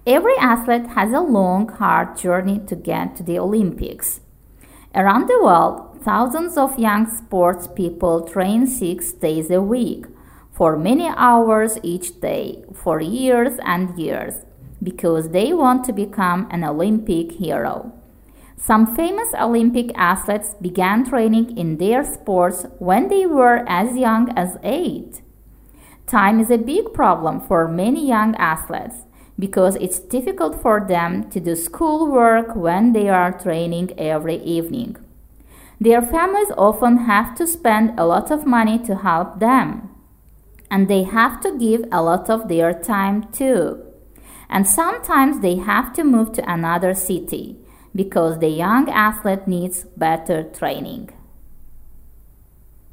Every athlete has a long, hard journey to get to the Olympics. Around the world, thousands of young sports people train 6 days a week, for many hours each day, for years and years, because they want to become an Olympic hero. Some famous Olympic athletes began training in their sports when they were as young as 8. Time is a big problem for many young athletes because it's difficult for them to do schoolwork when they are training every evening. Their families often have to spend a lot of money to help them, and they have to give a lot of their time too. And sometimes they have to move to another city because the young athlete needs better training.